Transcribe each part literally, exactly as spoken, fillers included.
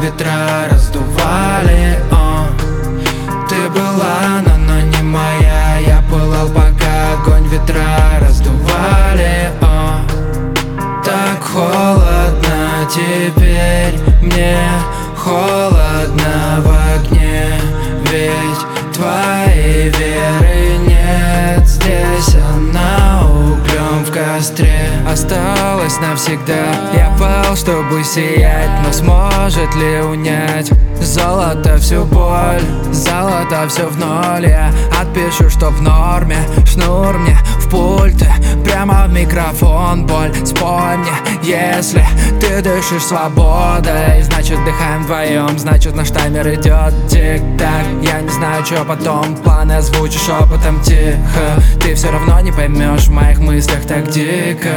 ветра раздували. О, ты была, но, но не моя. Я пылал, пока огонь ветра раздували. О, так холодно теперь мне, холодно в огне. Ведь твоей веры нет здесь, она углем в костре осталась навсегда. Я пал, чтобы сиять, но сможет ли унять золото всю боль? Золото все в ноль. Я отпишу, что в норме. Шнур мне в пульты, прямо в микрофон. Боль, спой мне, если ты дышишь свободой, значит дыхаем вдвоем, значит наш таймер идет тик-так. Я не знаю, что потом, планы озвучу шепотом тихо. Ты все равно не поймешь в моих мыслях так дико.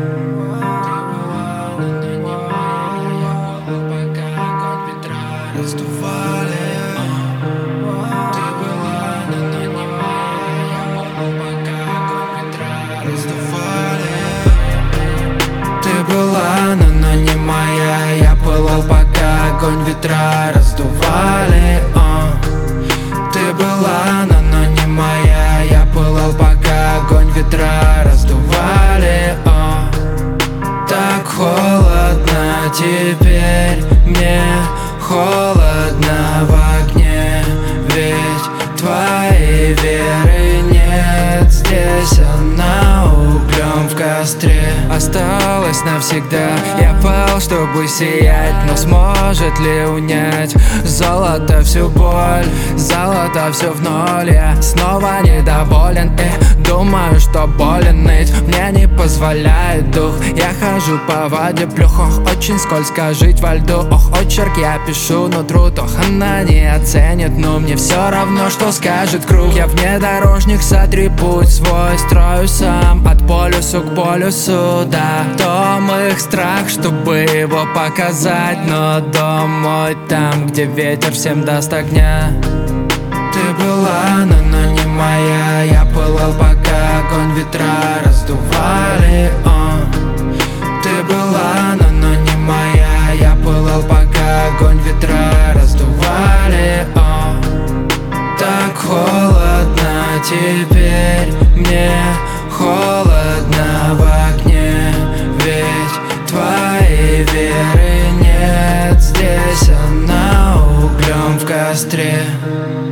Раздували. Ты была, но, но не моя. Я пылал, пока огонь ветра раздували. Ты была, но, но не моя. Я пылал, пока огонь ветра раздували. О, ты была, но, но не моя. Я пылал, пока огонь ветра раздували. О, так холодно теперь мне, холодно в огне. Ведь твоей веры нет здесь, она углем в костре осталась навсегда. Я пал, чтобы сиять, но сможет ли унять золото всю боль? Золото все в ноль. Я снова недоволен и думаю, что болен ныть мне не позволяет дух. Я хожу по воде, плюх, ох, очень скользко жить во льду. Ох, очерк я пишу, но труд, ох, она не оценит. Но мне все равно, что скажет круг. Я внедорожник, сотри путь свой строю сам, от полюсу к полюсу. Да, том их страх, чтобы его показать, но дом мой там, где ветер всем даст огня. Ты была, но, но не моя. Я пылал, пока огонь ветра раздували. О, ты была, но, но не моя. Я пылал, пока огонь ветра раздували. О, так холодно теперь мне, холодно в огне. Ведь твоей веры нет здесь, она углем в костре.